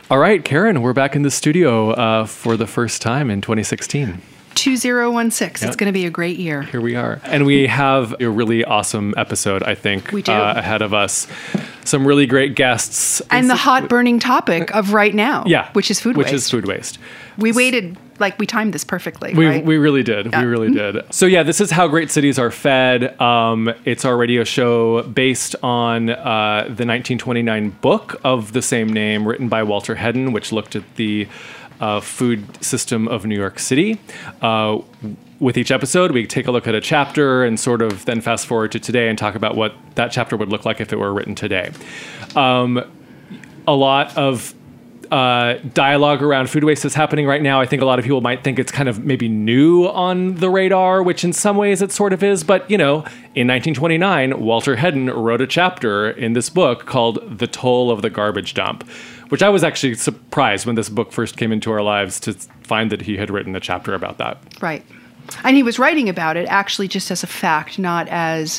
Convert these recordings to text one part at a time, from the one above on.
All right, Karen, we're back in the studio for the first time in 2016. 2016. It's going to be a great year. Here we are. And we have a really awesome episode, I think, we do. Ahead of us. Some really great guests. And the hot burning topic of right now, which is food waste. We waited, we timed this perfectly, right? We really did. Yeah. We really did. So this is How Great Cities Are Fed. It's our radio show based on the 1929 book of the same name written by Walter Hedden, which looked at the food system of New York City. With each episode, we take a look at a chapter and sort of then fast forward to today and talk about what that chapter would look like if it were written today. A lot of dialogue around food waste is happening right now. I think a lot of people might think it's kind of maybe new on the radar, which in some ways it sort of is. But, in 1929, Walter Hedden wrote a chapter in this book called The Toll of the Garbage Dump, which I was actually surprised when this book first came into our lives to find that he had written a chapter about that. Right. And he was writing about it actually just as a fact, not as...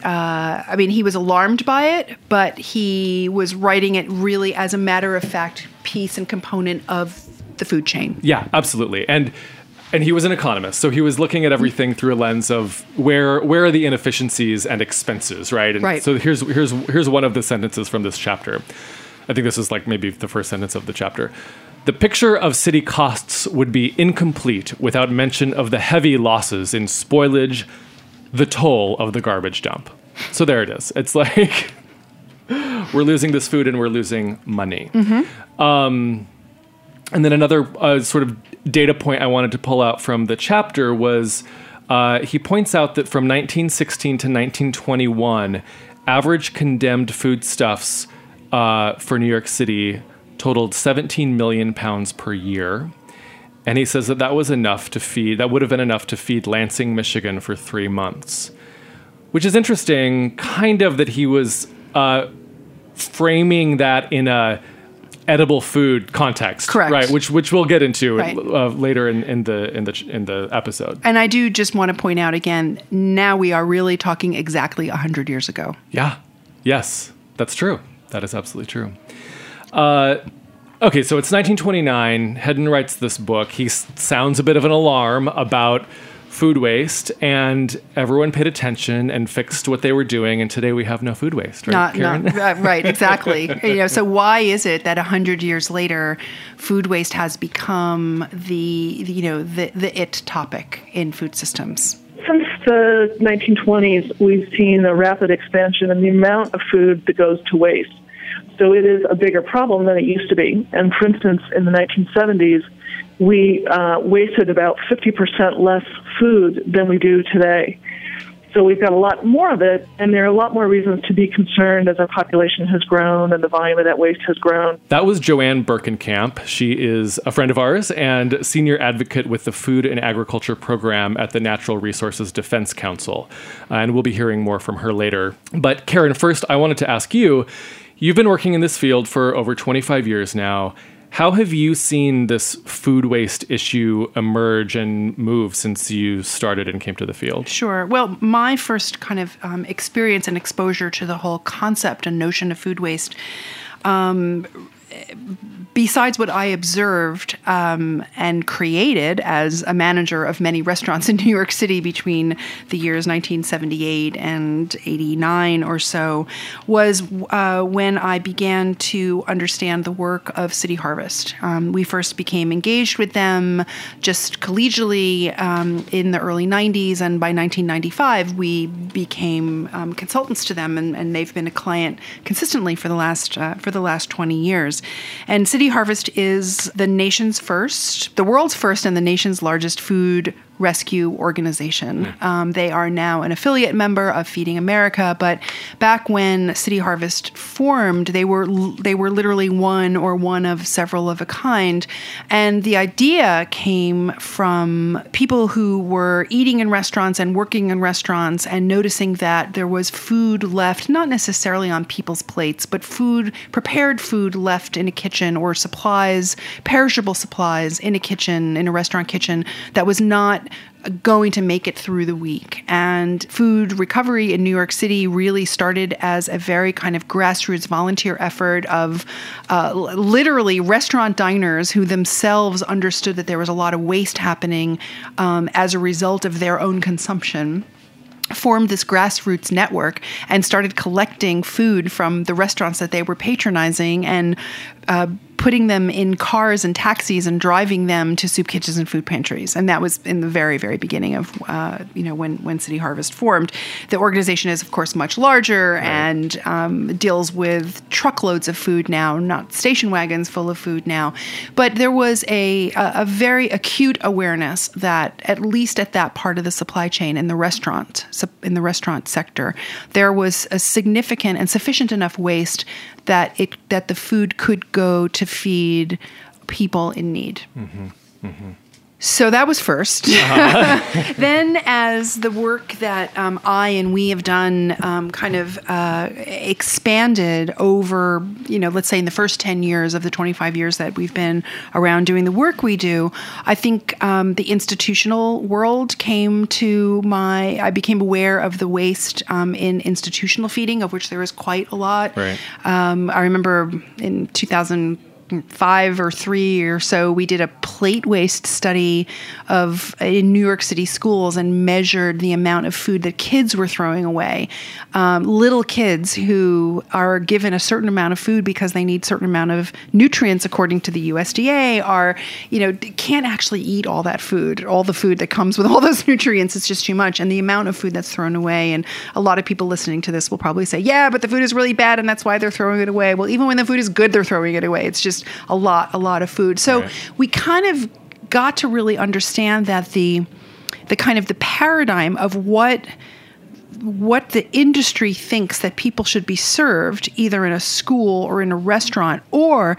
he was alarmed by it, but he was writing it really as a matter-of-fact piece and component of the food chain. Yeah, absolutely. And he was an economist, so he was looking at everything through a lens of where are the inefficiencies and expenses, right? And right. So here's one of the sentences from this chapter. I think this is maybe the first sentence of the chapter. The picture of city costs would be incomplete without mention of the heavy losses in spoilage, the toll of the garbage dump. So there it is. It's like we're losing this food and we're losing money. Mm-hmm. And then another sort of data point I wanted to pull out from the chapter was he points out that from 1916 to 1921, average condemned foodstuffs for New York City totaled 17 million pounds per year. And he says that would have been enough to feed Lansing, Michigan for 3 months, which is interesting, kind of that he was framing that in a edible food context. Correct. Right, which we'll get into later in the episode. And I do just want to point out again, now we are really talking exactly 100 years ago. Yeah. Yes, that's true. That is absolutely true. Okay, so it's 1929. Hedden writes this book. He sounds a bit of an alarm about food waste, and everyone paid attention and fixed what they were doing, and today we have no food waste, right, Karen? Right, exactly. So why is it that 100 years later, food waste has become the it topic in food systems? Since the 1920s, we've seen a rapid expansion in the amount of food that goes to waste. So it is a bigger problem than it used to be. And for instance, in the 1970s, we wasted about 50% less food than we do today. So we've got a lot more of it, and there are a lot more reasons to be concerned as our population has grown and the volume of that waste has grown. That was Joanne Berkenkamp. She is a friend of ours and senior advocate with the Food and Agriculture Program at the Natural Resources Defense Council. And we'll be hearing more from her later. But Karen, first, I wanted to ask you, you've been working in this field for over 25 years now. How have you seen this food waste issue emerge and move since you started and came to the field? Sure. Well, my first kind of experience and exposure to the whole concept and notion of food waste, besides what I observed and created as a manager of many restaurants in New York City between the years 1978 and 89 or so, was when I began to understand the work of City Harvest. We first became engaged with them just collegially in the early 90s, and by 1995 we became consultants to them, and they've been a client consistently for the last 20 years. And City Harvest is the world's first and the nation's largest food rescue organization. They are now an affiliate member of Feeding America, but back when City Harvest formed, they were literally one of several of a kind. And the idea came from people who were eating in restaurants and working in restaurants and noticing that there was food left, not necessarily on people's plates, but prepared food left in a kitchen, or supplies, perishable supplies in a kitchen, in a restaurant kitchen, that was not going to make it through the week. And food recovery in New York City really started as a very kind of grassroots volunteer effort of literally restaurant diners who themselves understood that there was a lot of waste happening as a result of their own consumption, formed this grassroots network and started collecting food from the restaurants that they were patronizing and putting them in cars and taxis and driving them to soup kitchens and food pantries. And that was in the very, very beginning of, when City Harvest formed. The organization is, of course, much larger and deals with truckloads of food now, not station wagons full of food now. But there was a very acute awareness that, at least at that part of the supply chain in the restaurant sector, there was a significant and sufficient enough waste that the food could go to feed people in need. Mm-hmm. Mm-hmm. So that was first. Then, as the work that I and we have done expanded over, let's say in the first 10 years of the 25 years that we've been around doing the work we do, I think the institutional world I became aware of the waste in institutional feeding, of which there is quite a lot. Right. I remember in 2005 or 3 or so, we did a plate waste study in New York City schools and measured the amount of food that kids were throwing away. Little kids who are given a certain amount of food because they need a certain amount of nutrients according to the USDA can't actually eat all that food, all the food that comes with all those nutrients. It's just too much. And the amount of food that's thrown away, and a lot of people listening to this will probably say, yeah, but the food is really bad and that's why they're throwing it away. Well, even when the food is good, they're throwing it away. It's just a lot of food. So we kind of got to really understand that the kind of the paradigm of what the industry thinks that people should be served, either in a school or in a restaurant, or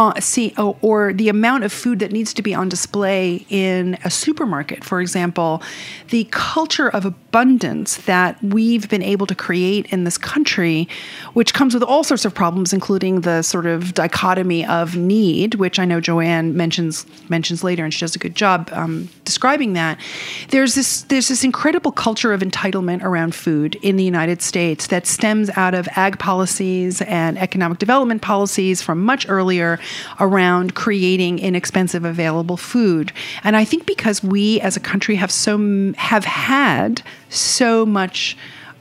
the amount of food that needs to be on display in a supermarket, for example, the culture of abundance that we've been able to create in this country, which comes with all sorts of problems, including the sort of dichotomy of need, which I know Joanne mentions later, and she does a good job describing that. There's this incredible culture of entitlement around food in the United States that stems out of ag policies and economic development policies from much earlier, around creating inexpensive, available food. And I think because we as a country have had so much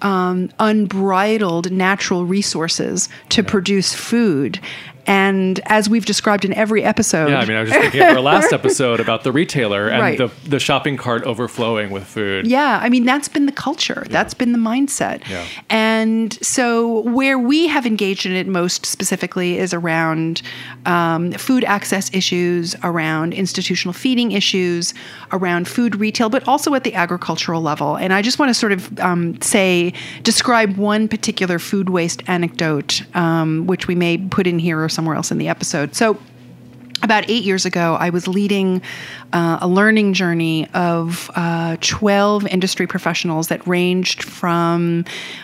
unbridled natural resources to produce food. And as we've described in every episode... Yeah, I was just thinking of our last episode about the retailer and the shopping cart overflowing with food. Yeah, that's been the culture. Yeah. That's been the mindset. Yeah. And so where we have engaged in it most specifically is around food access issues, around institutional feeding issues, around food retail, but also at the agricultural level. And I just want to sort of describe one particular food waste anecdote, which we may put in here or somewhere else in the episode. So about 8 years ago, I was leading a learning journey of 12 industry professionals that ranged from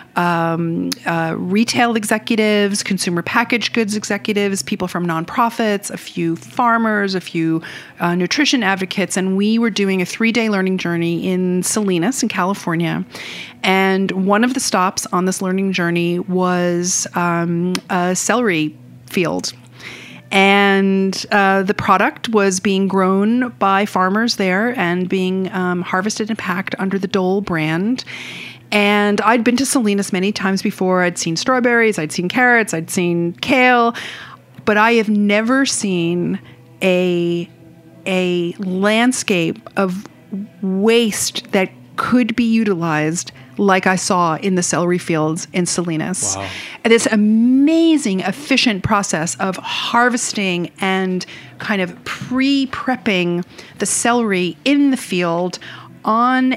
retail executives, consumer packaged goods executives, people from nonprofits, a few farmers, a few nutrition advocates, and we were doing a 3-day learning journey in Salinas in California. And one of the stops on this learning journey was a celery field. And the product was being grown by farmers there and being harvested and packed under the Dole brand. And I'd been to Salinas many times before. I'd seen strawberries, I'd seen carrots, I'd seen kale, but I have never seen a landscape of waste that could be utilized like I saw in the celery fields in Salinas. Wow. This amazing, efficient process of harvesting and kind of pre-prepping the celery in the field on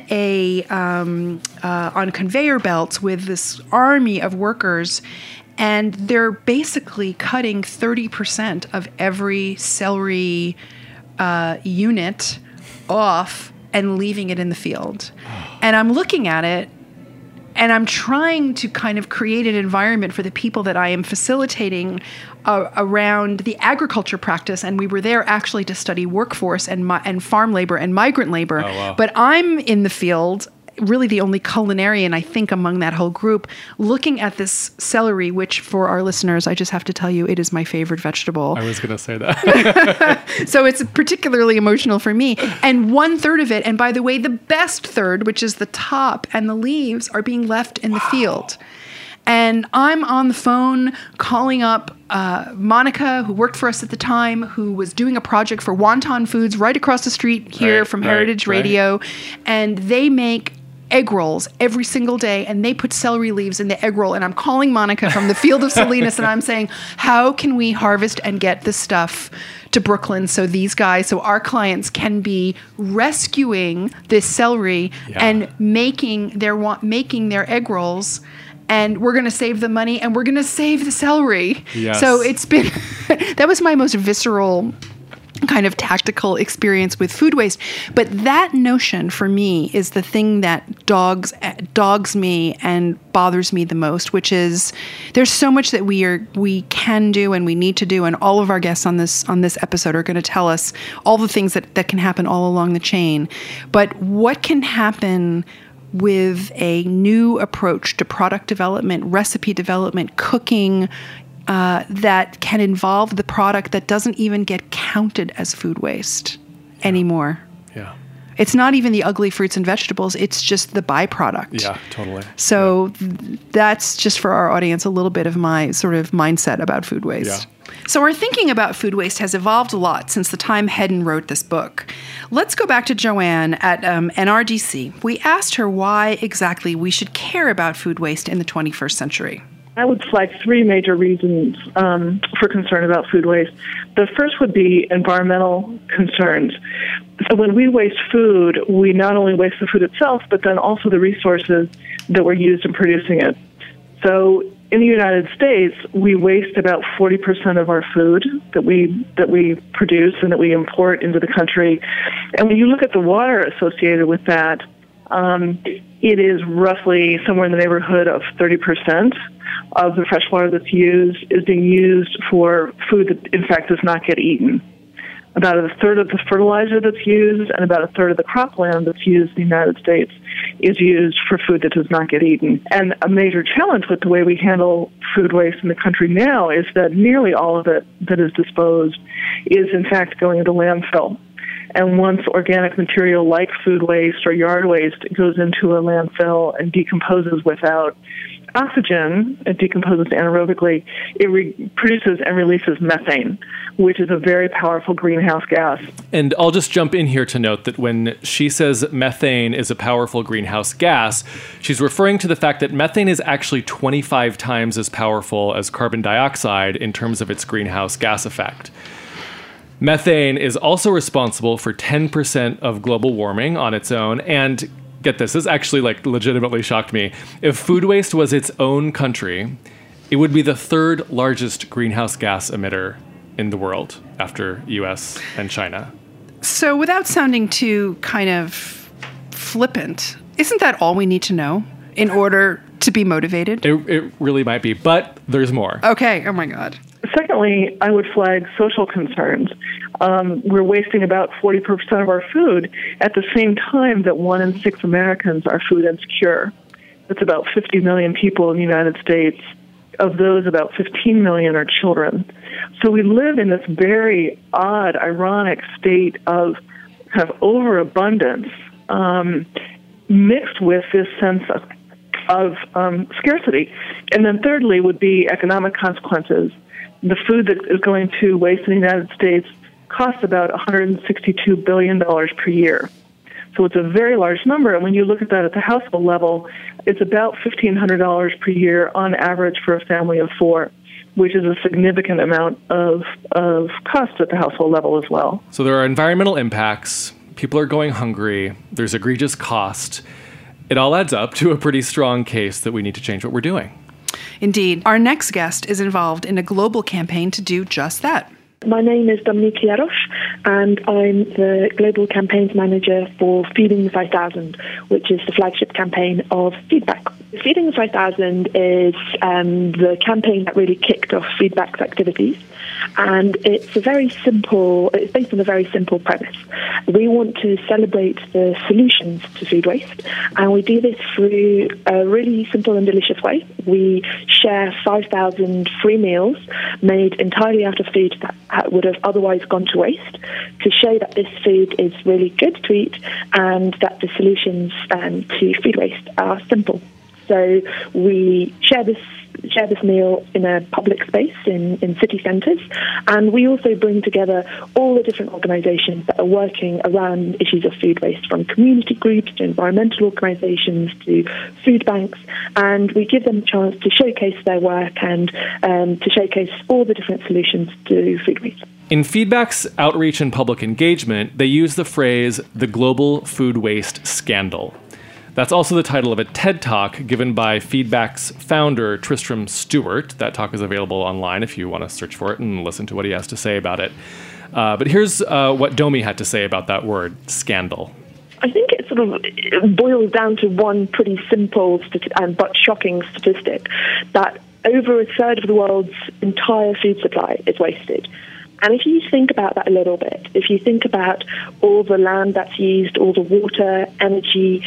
conveyor belts with this army of workers, and they're basically cutting 30% of every celery unit off and leaving it in the field. And I'm looking at it, And I'm trying to kind of create an environment for the people that I am facilitating around the agriculture practice. And we were there actually to study workforce and farm labor and migrant labor. Oh, wow. But I'm in the field, really the only culinarian, I think, among that whole group, looking at this celery, which for our listeners, I just have to tell you, it is my favorite vegetable. I was going to say that. So it's particularly emotional for me. And 1/3 of it, and by the way, the best third, which is the top and the leaves, are being left in the field. And I'm on the phone calling up Monica, who worked for us at the time, who was doing a project for Wonton Foods right across the street here from Heritage Radio. And they make egg rolls every single day, and they put celery leaves in the egg roll. And I'm calling Monica from the field of Salinas, and I'm saying, how can we harvest and get this stuff to Brooklyn so these guys, so our clients can be rescuing this celery and making their egg rolls. And we're going to save the money, and we're going to save the celery. Yes. So it's been, that was my most visceral kind of tactical experience with food waste. But that notion for me is the thing that dogs me and bothers me the most, which is there's so much that we can do and we need to do. And all of our guests on this episode are going to tell us all the things that can happen all along the chain. But what can happen with a new approach to product development, recipe development, cooking, that can involve the product that doesn't even get counted as food waste anymore. Yeah. It's not even the ugly fruits and vegetables. It's just the byproduct. Yeah, totally. So that's just for our audience a little bit of my sort of mindset about food waste. Yeah. So our thinking about food waste has evolved a lot since the time Hedden wrote this book. Let's go back to Joanne at NRDC. We asked her why exactly we should care about food waste in the 21st century. I would flag three major reasons for concern about food waste. The first would be environmental concerns. So when we waste food, we not only waste the food itself, but then also the resources that were used in producing it. So in the United States, we waste about 40% of our food that we produce and that we import into the country. And when you look at the water associated with that, it is roughly somewhere in the neighborhood of 30% of the fresh water that's used is being used for food that, in fact, does not get eaten. About 1/3 of the fertilizer that's used and about 1/3 of the cropland that's used in the United States is used for food that does not get eaten. And a major challenge with the way we handle food waste in the country now is that nearly all of it that is disposed is, in fact, going into landfill. And once organic material like food waste or yard waste goes into a landfill and decomposes without oxygen, it decomposes anaerobically, it produces and releases methane, which is a very powerful greenhouse gas. And I'll just jump in here to note that when she says methane is a powerful greenhouse gas, she's referring to the fact that methane is actually 25 times as powerful as carbon dioxide in terms of its greenhouse gas effect. Methane is also responsible for 10% of global warming on its own. And get this actually legitimately shocked me. If food waste was its own country, it would be the 3rd largest greenhouse gas emitter in the world after US and China. So without sounding too kind of flippant, isn't that all we need to know in order to be motivated? It really might be, but there's more. Okay. Oh my God. Secondly, I would flag social concerns. We're wasting about 40% of our food at the same time that 1 in 6 Americans are food insecure. That's about 50 million people in the United States. Of those, about 15 million are children. So we live in this very odd, ironic state of kind of overabundance mixed with this sense of scarcity. And then thirdly would be economic consequences. The food that is going to waste in the United States costs about $162 billion per year. So it's a very large number. And when you look at that at the household level, it's about $1,500 per year on average for a family of 4, which is a significant amount of cost at the household level as well. So there are environmental impacts. People are going hungry. There's egregious cost. It all adds up to a pretty strong case that we need to change what we're doing. Indeed. Our next guest is involved in a global campaign to do just that. My name is Dominique Jarosz, and I'm the Global Campaigns Manager for Feeding the 5,000, which is the flagship campaign of Feedback. Feeding the 5,000 is the campaign that really kicked off Feedback's activities. And it's based on a very simple premise. We want to celebrate the solutions to food waste, and we do this through a really simple and delicious way. We share 5,000 free meals made entirely out of food that would have otherwise gone to waste, to show that this food is really good to eat and that the solutions to food waste are simple. So we share this meal in a public space in city centres, and we also bring together all the different organisations that are working around issues of food waste, from community groups to environmental organisations to food banks, and we give them a chance to showcase their work and to showcase all the different solutions to food waste. In Feedback's outreach and public engagement, they use the phrase, the global food waste scandal. That's also the title of a TED Talk given by Feedback's founder, Tristram Stewart. That talk is available online if you want to search for it and listen to what he has to say about it. But here's what Domi had to say about that word, scandal. I think it boils down to one pretty simple but shocking statistic, that over a third of the world's entire food supply is wasted. And if you think about that a little bit, if you think about all the land that's used, all the water, energy,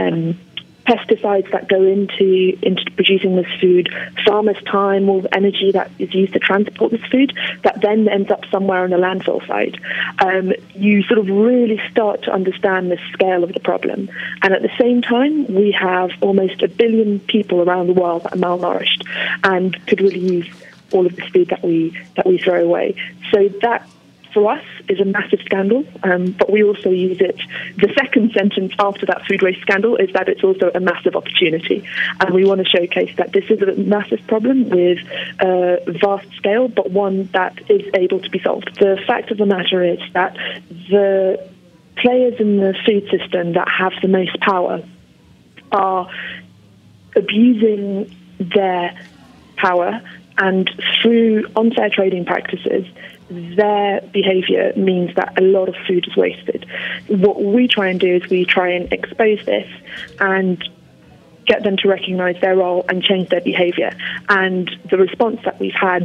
pesticides that go into producing this food, farmers' time, all the energy that is used to transport this food, that then ends up somewhere on the landfill site, you sort of really start to understand the scale of the problem. And at the same time, we have almost 1 billion people around the world that are malnourished and could really use all of this food that we throw away. So that, for us, is a massive scandal, but we also use it. The second sentence after that food waste scandal is that it's also a massive opportunity, and we want to showcase that this is a massive problem with a vast scale, but one that is able to be solved. The fact of the matter is that the players in the food system that have the most power are abusing their power, and through unfair trading practices, their behaviour means that a lot of food is wasted. What we try and do is we try and expose this and get them to recognise their role and change their behaviour. And the response that we've had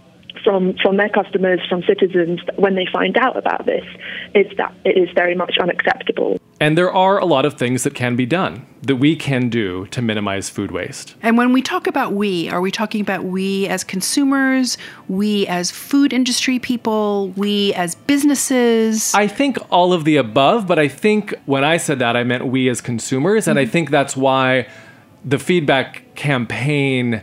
from their customers, from citizens, when they find out about this, is that it is very much unacceptable. And there are a lot of things that can be done, that we can do to minimize food waste. And when we talk about we, are we talking about we as consumers, we as food industry people, we as businesses? I think all of the above, but I think when I said that, I meant we as consumers. And I think that's why the Feedback campaign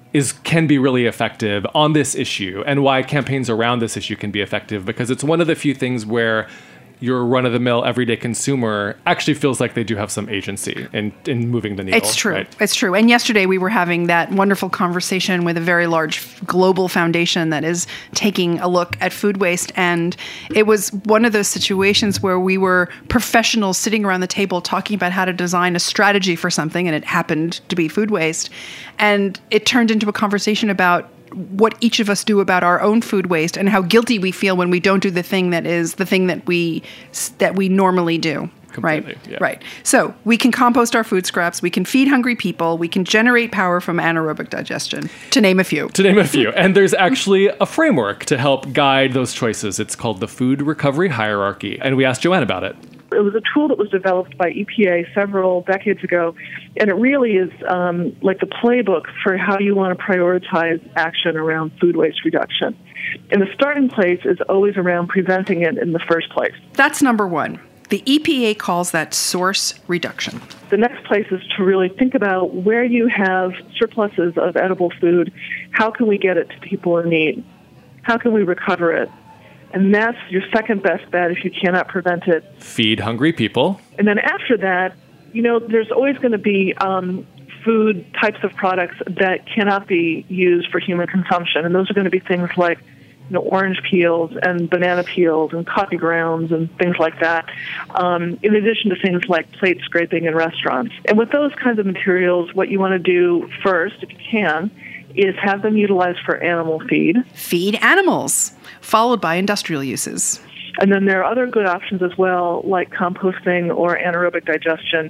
can be really effective on this issue, and why campaigns around this issue can be effective, because it's one of the few things where your run-of-the-mill everyday consumer actually feels like they do have some agency in moving the needle. It's true. Right? It's true. And yesterday we were having that wonderful conversation with a very large global foundation that is taking a look at food waste. And it was one of those situations where we were professionals sitting around the table talking about how to design a strategy for something, and it happened to be food waste. And it turned into a conversation about what each of us do about our own food waste and how guilty we feel when we don't do the thing that is the thing that we normally do. Completely, right? yeah. Right. So we can compost our food scraps. We can feed hungry people. We can generate power from anaerobic digestion, to name a few. And there's actually a framework to help guide those choices. It's called the Food Recovery Hierarchy. And we asked Joanne about it. It was a tool that was developed by EPA several decades ago, and it really is like the playbook for how you want to prioritize action around food waste reduction. And the starting place is always around preventing it in the first place. That's number one. The EPA calls that source reduction. The next place is to really think about where you have surpluses of edible food. How can we get it to people in need? How can we recover it? And that's your second best bet if you cannot prevent it. Feed hungry people. And then after that, there's always going to be food types of products that cannot be used for human consumption. And those are going to be things like orange peels and banana peels and coffee grounds and things like that, in addition to things like plate scraping in restaurants. And with those kinds of materials, what you want to do first, if you can, is have them utilized for animal feed. Feed animals, followed by industrial uses. And then there are other good options as well, like composting or anaerobic digestion.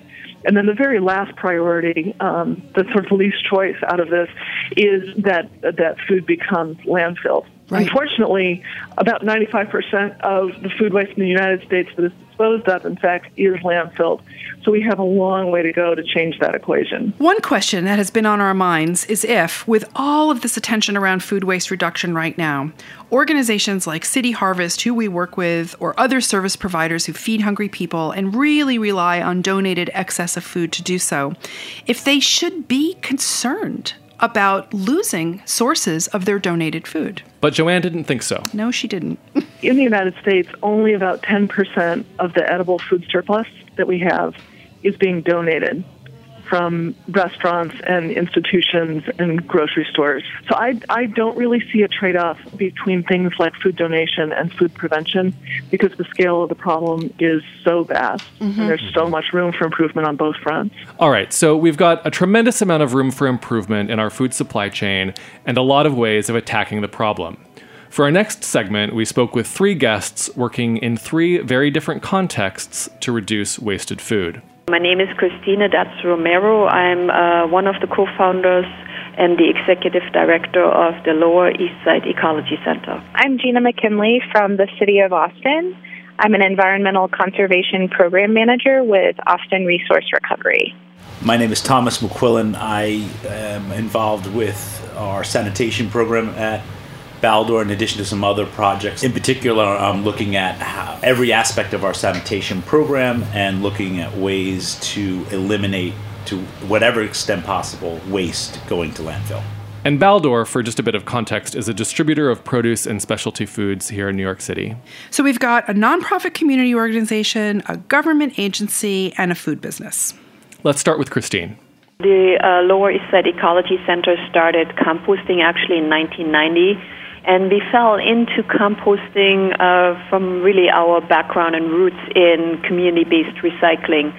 And then the very last priority, the sort of least choice out of this, is that food becomes landfill. Right. Unfortunately, about 95% of the food waste in the United States that is disposed of, in fact, is landfilled. So we have a long way to go to change that equation. One question that has been on our minds is if, with all of this attention around food waste reduction right now, organizations like City Harvest, who we work with, or other service providers who feed hungry people and really rely on donated excess of food to do so, if they should be concerned about losing sources of their donated food. But Joanne didn't think so. No, she didn't. In the United States, only about 10% of the edible food surplus that we have is being donated from restaurants and institutions and grocery stores. So I don't really see a trade-off between things like food donation and food prevention because the scale of the problem is so vast and there's so much room for improvement on both fronts. All right, so we've got a tremendous amount of room for improvement in our food supply chain and a lot of ways of attacking the problem. For our next segment, we spoke with 3 guests working in 3 very different contexts to reduce wasted food. My name is Christina Datz Romero. I'm one of the co-founders and the executive director of the Lower East Side Ecology Center. I'm Gina McKinley from the City of Austin. I'm an environmental conservation program manager with Austin Resource Recovery. My name is Thomas McQuillan. I am involved with our sanitation program at Baldor, in addition to some other projects. In particular, I'm looking at every aspect of our sanitation program and looking at ways to eliminate, to whatever extent possible, waste going to landfill. And Baldor, for just a bit of context, is a distributor of produce and specialty foods here in New York City. So we've got a nonprofit community organization, a government agency, and a food business. Let's start with Christine. The Lower East Side Ecology Center started composting actually in 1990. And we fell into composting from really our background and roots in community-based recycling.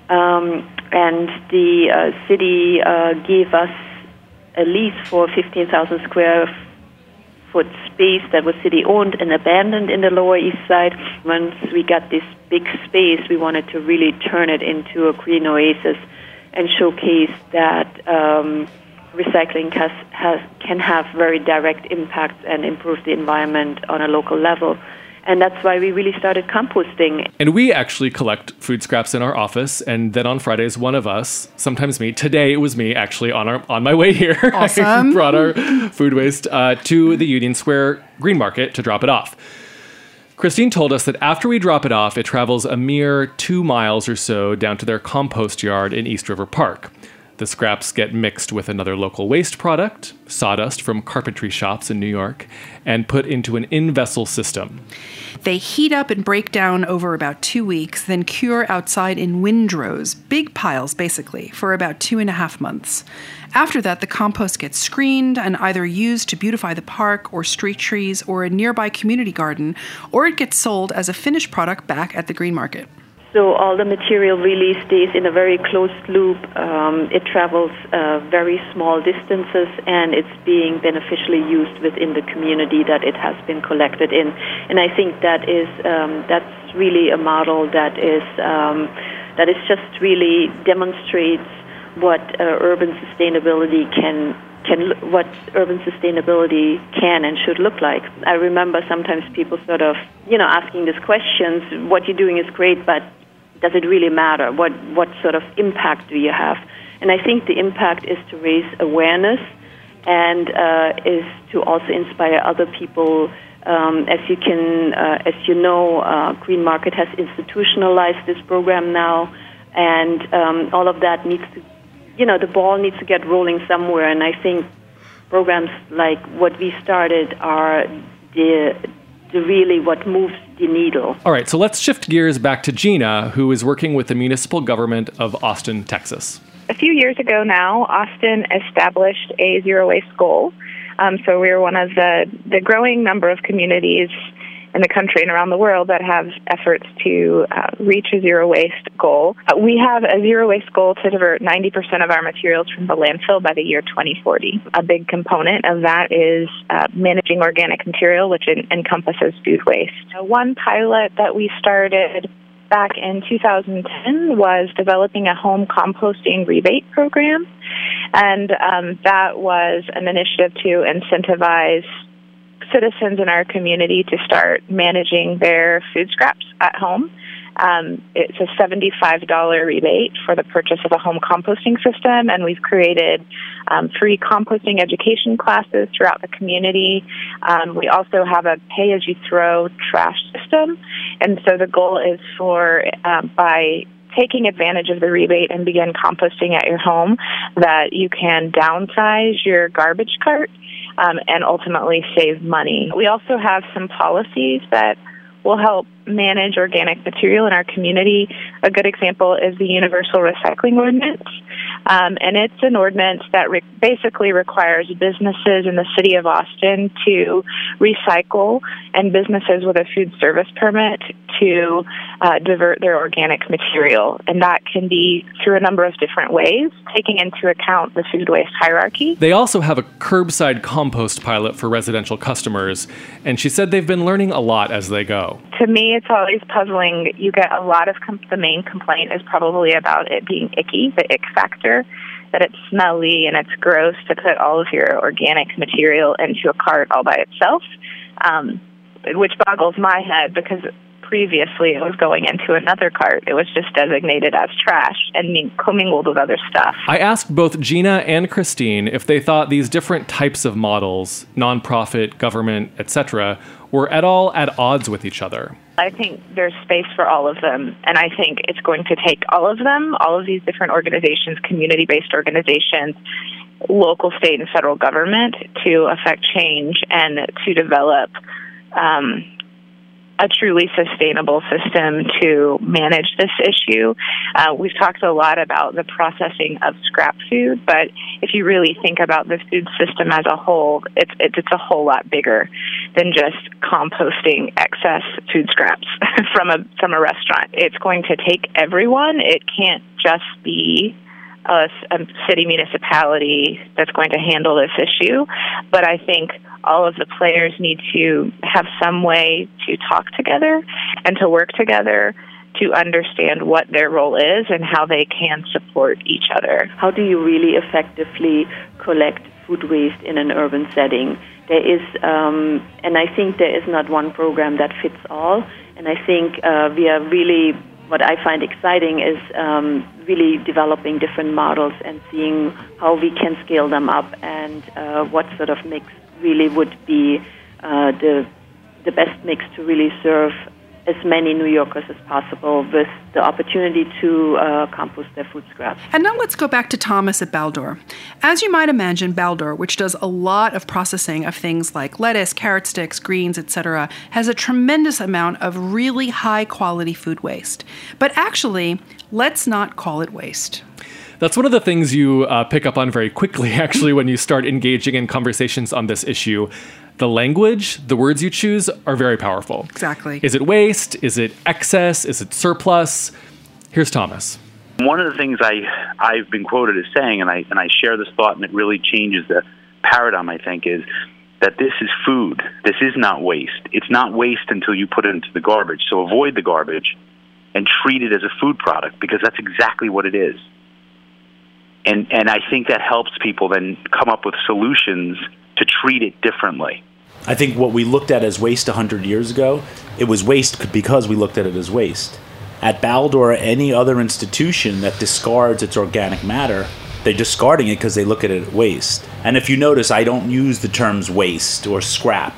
And the city gave us a lease for 15,000 square foot space that was city-owned and abandoned in the Lower East Side. Once we got this big space, we wanted to really turn it into a green oasis and showcase that recycling can have very direct impacts and improve the environment on a local level. And that's why we really started composting. And we actually collect food scraps in our office, and then on Fridays, one of us, sometimes me, today it was me actually on my way here. Awesome. I brought our food waste to the Union Square Green Market to drop it off. Christine told us that after we drop it off, it travels a mere 2 miles or so down to their compost yard in East River Park. The scraps get mixed with another local waste product, sawdust from carpentry shops in New York, and put into an in-vessel system. They heat up and break down over about 2 weeks, then cure outside in windrows, big piles basically, for about 2.5 months. After that, the compost gets screened and either used to beautify the park or street trees or a nearby community garden, or it gets sold as a finished product back at the Green Market. So all the material really stays in a very closed loop. It travels very small distances, and it's being beneficially used within the community that it has been collected in. And I think that is that's really a model that is just really demonstrates what urban sustainability what urban sustainability can and should look like. I remember sometimes people sort of, asking these questions, what you're doing is great, but does it really matter? What sort of impact do you have? And I think the impact is to raise awareness and is to also inspire other people. As you know, Green Market has institutionalized this program now, and all of that needs to, the ball needs to get rolling somewhere. And I think programs like what we started are the really what moves the needle. All right, so let's shift gears back to Gina, who is working with the municipal government of Austin, Texas. A few years ago now, Austin established a zero waste goal. So we're one of the growing number of communities in the country and around the world that have efforts to reach a zero waste goal. We have a zero waste goal to divert 90% of our materials from the landfill by the year 2040. A big component of that is managing organic material, which encompasses food waste. One pilot that we started back in 2010 was developing a home composting rebate program. And that was an initiative to incentivize citizens in our community to start managing their food scraps at home. It's a $75 rebate for the purchase of a home composting system, and we've created free composting education classes throughout the community. We also have a pay-as-you-throw trash system, and so the goal is for, by taking advantage of the rebate and begin composting at your home, that you can downsize your garbage cart and ultimately save money. We also have some policies that will help manage organic material in our community. A good example is the Universal Recycling Ordinance. And it's an ordinance that basically requires businesses in the city of Austin to recycle and businesses with a food service permit to divert their organic material. And that can be through a number of different ways, taking into account the food waste hierarchy. They also have a curbside compost pilot for residential customers, and she said they've been learning a lot as they go. To me, it's always puzzling. You get a lot of the main complaint is probably about it being icky, the ick factor, that it's smelly and it's gross to put all of your organic material into a cart all by itself, which boggles my head because previously it was going into another cart. It was just designated as trash and commingled with other stuff. I asked both Gina and Christine if they thought these different types of models, nonprofit, government, etc., were at all at odds with each other. I think there's space for all of them, and I think it's going to take all of them, all of these different organizations, community-based organizations, local, state, and federal government to affect change and to develop a truly sustainable system to manage this issue. We've talked a lot about the processing of scrap food, but if you really think about the food system as a whole, it's a whole lot bigger than just composting excess food scraps from a restaurant. It's going to take everyone. It can't just be a city municipality that's going to handle this issue, but I think all of the players need to have some way to talk together and to work together to understand what their role is and how they can support each other. How do you really effectively collect food waste in an urban setting? There is, and I think there is not one program that fits all, and I think we are really, what I find exciting is really developing different models and seeing how we can scale them up and what sort of mix really would be the best mix to really serve as many New Yorkers as possible with the opportunity to compost their food scraps. And now let's go back to Thomas at Baldor. As you might imagine, Baldor, which does a lot of processing of things like lettuce, carrot sticks, greens, etc., has a tremendous amount of really high-quality food waste. But actually, let's not call it waste. That's one of the things you pick up on very quickly, actually, when you start engaging in conversations on this issue. The language, the words you choose are very powerful. Exactly. Is it waste? Is it excess? Is it surplus? Here's Thomas. One of the things I've been quoted as saying, and I share this thought, and it really changes the paradigm, I think, is that this is food. This is not waste. It's not waste until you put it into the garbage. So avoid the garbage and treat it as a food product, because that's exactly what it is. And I think that helps people then come up with solutions to treat it differently. I think what we looked at as waste 100 years ago, it was waste because we looked at it as waste. At Baldor, any other institution that discards its organic matter, they're discarding it because they look at it as waste. And if you notice, I don't use the terms waste or scrap.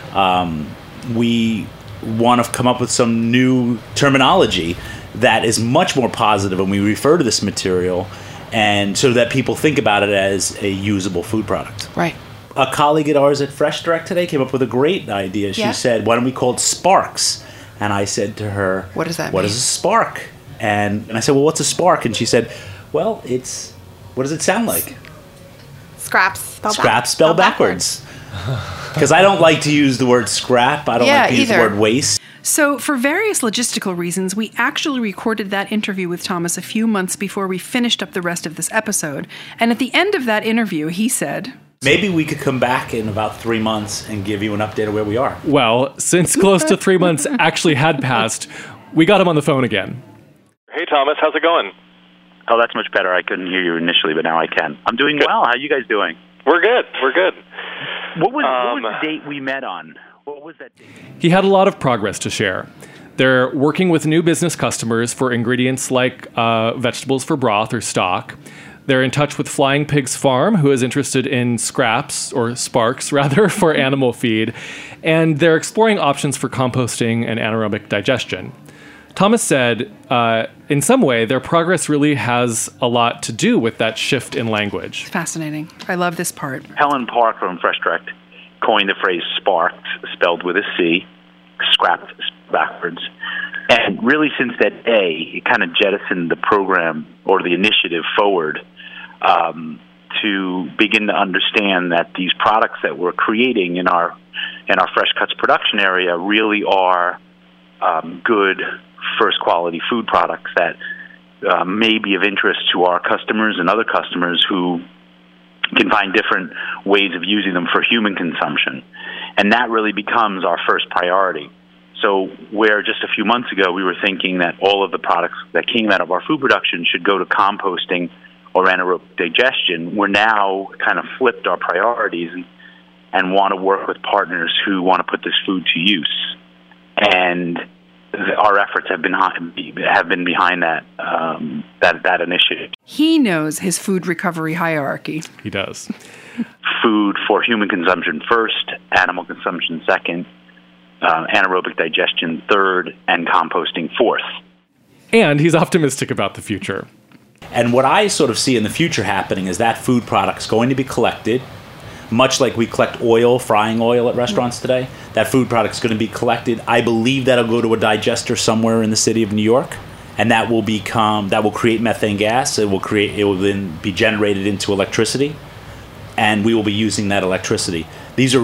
We want to come up with some new terminology that is much more positive when we refer to this material, and so that people think about it as a usable food product. Right. A colleague of ours at Fresh Direct today came up with a great idea. She said, why don't we call it Sparks? And I said to her, what does that mean? What is a spark? And I said, well, what's a spark? And she said, well, it's, what does it sound like? Scraps spelled backwards. Because I don't like to use the word scrap. I don't like to use the word waste. So for various logistical reasons, we actually recorded that interview with Thomas a few months before we finished up the rest of this episode. And at the end of that interview, he said, maybe we could come back in about 3 months and give you an update of where we are. Well, since close to 3 months actually had passed, We got him on the phone again. Hey, Thomas, how's it going? Oh, that's much better. I couldn't hear you initially, but now I can. I'm doing Good. well. How are you guys doing? We're good. What was the date we met on? What was that date? He had a lot of progress to share. They're working with new business customers for ingredients like vegetables for broth or stock. They're in touch with Flying Pigs Farm, who is interested in scraps, or sparks rather, for animal feed. And they're exploring options for composting and anaerobic digestion. Thomas said, in some way, their progress really has a lot to do with that shift in language. Fascinating. I love this part. Helen Park from Fresh Direct coined the phrase sparked, spelled with a C, scrapped backwards. And really since that day, it kind of jettisoned the program or the initiative forward to begin to understand that these products that we're creating in our Fresh Cuts production area really are good first quality food products that may be of interest to our customers and other customers who can find different ways of using them for human consumption. And that really becomes our first priority. So where just a few months ago we were thinking that all of the products that came out of our food production should go to composting or anaerobic digestion, we're now kind of flipped our priorities and want to work with partners who want to put this food to use. And our efforts have been behind that initiative. He knows his food recovery hierarchy. He does. Food for human consumption first, animal consumption second, anaerobic digestion third, and composting fourth. And he's optimistic about the future. And what I sort of see in the future happening is that food product's going to be collected, much like we collect oil, frying oil at restaurants today. That food product's going to be collected. I believe that'll go to a digester somewhere in the city of New York, and that will create methane gas. It will then be generated into electricity, and we will be using that electricity. These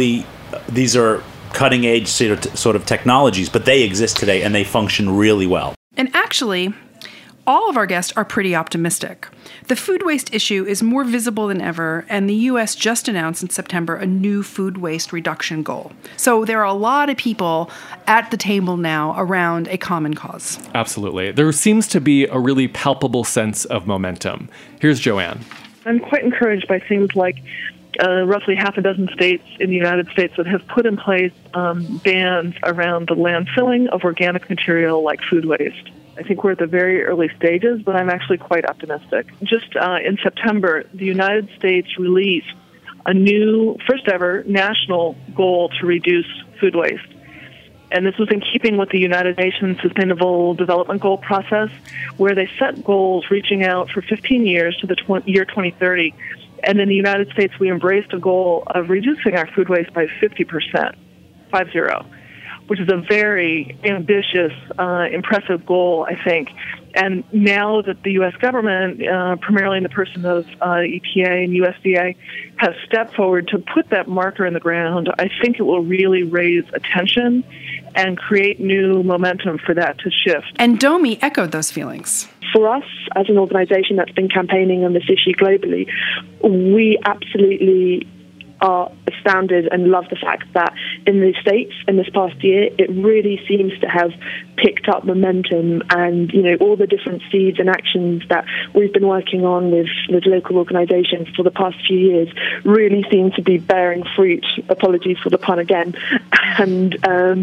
are cutting edge sort of technologies, but they exist today and they function really well. And actually, all of our guests are pretty optimistic. The food waste issue is more visible than ever, and the U.S. just announced in September a new food waste reduction goal. So there are a lot of people at the table now around a common cause. Absolutely. There seems to be a really palpable sense of momentum. Here's Joanne. I'm quite encouraged by things like roughly half a dozen states in the United States that have put in place bans around the landfilling of organic material like food waste. I think we're at the very early stages, but I'm actually quite optimistic. Just in September, the United States released a new, first ever, national goal to reduce food waste. And this was in keeping with the United Nations Sustainable Development Goal process, where they set goals reaching out for 15 years to the year 2030. And in the United States, we embraced a goal of reducing our food waste by 50%, 50, which is a very ambitious, impressive goal, I think. And now that the U.S. government, primarily in the person of EPA and USDA, has stepped forward to put that marker in the ground, I think it will really raise attention and create new momentum for that to shift. And Domi echoed those feelings. For us, as an organization that's been campaigning on this issue globally, we absolutely are astounded and love the fact that in the States in this past year, it really seems to have picked up momentum, and all the different seeds and actions that we've been working on with local organizations for the past few years really seem to be bearing fruit. Apologies for the pun again. And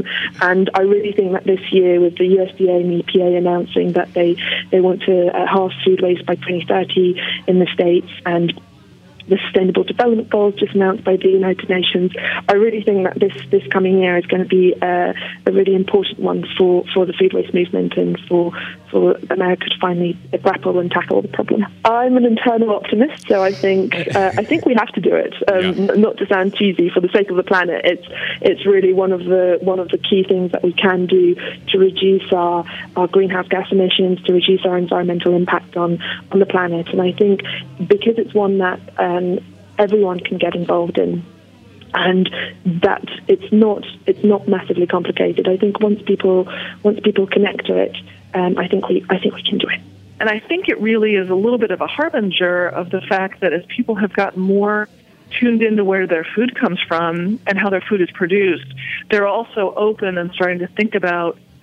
I really think that this year, with the USDA and EPA announcing that they want to halve food waste by 2030 in the States, and the Sustainable Development Goals just announced by the United Nations, I really think that this coming year is going to be a really important one for the food waste movement and for America to finally grapple and tackle the problem. I'm an internal optimist, so I think we have to do it. Not to sound cheesy, for the sake of the planet, it's really one of the key things that we can do to reduce our greenhouse gas emissions, to reduce our environmental impact on the planet. And I think because it's one that everyone can get involved in, and that it's not massively complicated. I think once people connect to it, I think we can do it. And I think it really is a little bit of a harbinger of the fact that as people have gotten more tuned into where their food comes from and how their food is produced, they're also open and starting to think about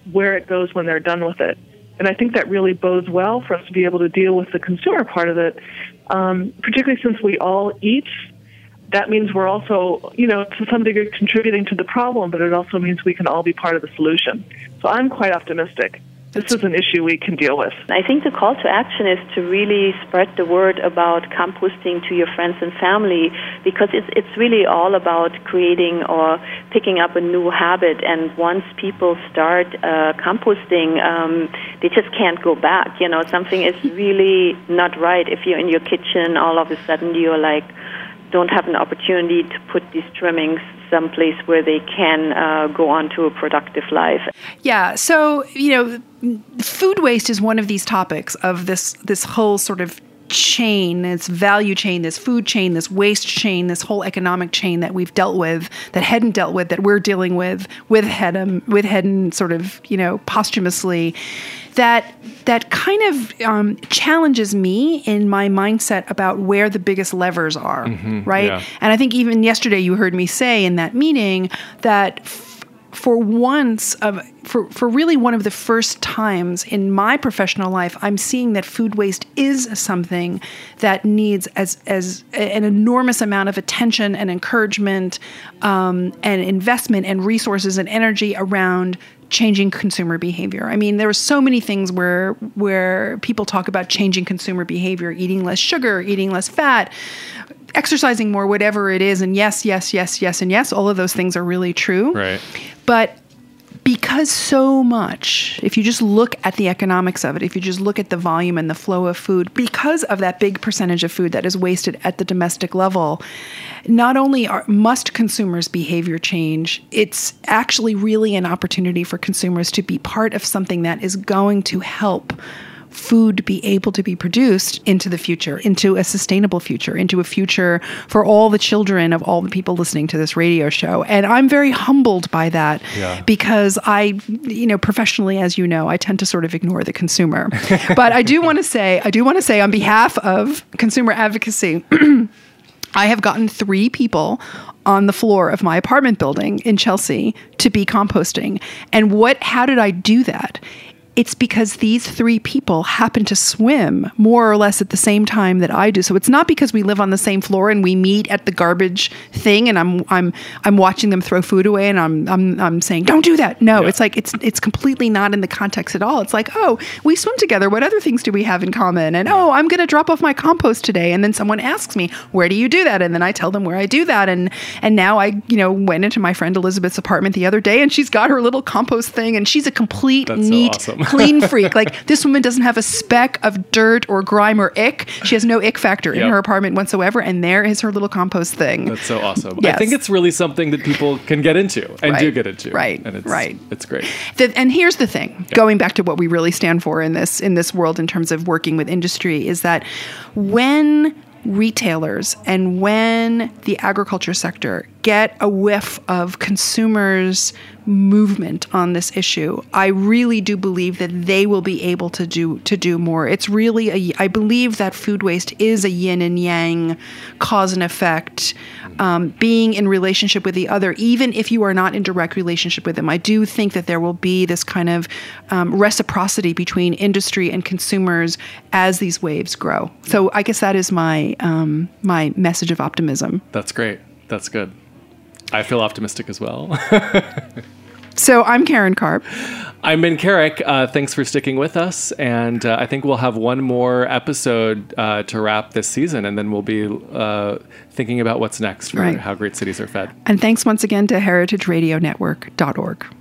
where it goes when they're done with it. And I think that really bodes well for us to be able to deal with the consumer part of it, particularly since we all eat. That means we're also, to some degree contributing to the problem, but it also means we can all be part of the solution. So I'm quite optimistic. This is an issue we can deal with. I think the call to action is to really spread the word about composting to your friends and family, because it's really all about creating or picking up a new habit. And once people start composting, they just can't go back. Something is really not right if you're in your kitchen, all of a sudden you're like, don't have an opportunity to put these trimmings someplace where they can go on to a productive life. Yeah. So, food waste is one of these topics of this whole sort of chain, this value chain, this food chain, this waste chain, this whole economic chain that we've dealt with, that Hedden dealt with, that we're dealing with Hedden sort of, posthumously. That kind of challenges me in my mindset about where the biggest levers are, right? Yeah. And I think even yesterday you heard me say in that meeting that for really one of the first times in my professional life, I'm seeing that food waste is something that needs as an enormous amount of attention and encouragement and investment and resources and energy around changing consumer behavior. I mean, there are so many things where people talk about changing consumer behavior, eating less sugar, eating less fat, exercising more, whatever it is. And yes, and yes, all of those things are really true. Right. But because so much, if you just look at the economics of it, if you just look at the volume and the flow of food, because of that big percentage of food that is wasted at the domestic level, not only must consumers' behavior change, it's actually really an opportunity for consumers to be part of something that is going to help food be able to be produced into the future, into a sustainable future, into a future for all the children of all the people listening to this radio show. And I'm very humbled by that because I, professionally, as you know, I tend to sort of ignore the consumer. But I do want to say on behalf of consumer advocacy, I have gotten 3 people on the floor of my apartment building in Chelsea to be composting. And how did I do that? It's because these 3 people happen to swim more or less at the same time that I do. So it's not because we live on the same floor and we meet at the garbage thing and I'm watching them throw food away and I'm saying, don't do that. No, It's like it's completely not in the context at all. It's like, oh, we swim together. What other things do we have in common? And I'm going to drop off my compost today. And then someone asks me, where do you do that? And then I tell them where I do that. And now I went into my friend Elizabeth's apartment the other day and she's got her little compost thing and she's a complete neat, so awesome. Clean freak. Like, this woman doesn't have a speck of dirt or grime or ick. She has no ick factor in her apartment whatsoever, and there is her little compost thing. That's so awesome. Yes. I think it's really something that people can get into and do get into. Right. And it's great. And here's the thing, going back to what we really stand for in this world in terms of working with industry, is that when retailers and when the agriculture sector get a whiff of consumers' movement on this issue, I really do believe that they will be able to do more. It's really I believe that food waste is a yin and yang, cause and effect, being in relationship with the other, even if you are not in direct relationship with them. I do think that there will be this kind of reciprocity between industry and consumers as these waves grow. So I guess that is my my message of optimism. That's great. That's good. I feel optimistic as well. So I'm Karen Karp. I'm Ben Carrick. Thanks for sticking with us. And I think we'll have one more episode to wrap this season, and then we'll be thinking about what's next for How Great Cities Are Fed. And thanks once again to heritageradionetwork.org.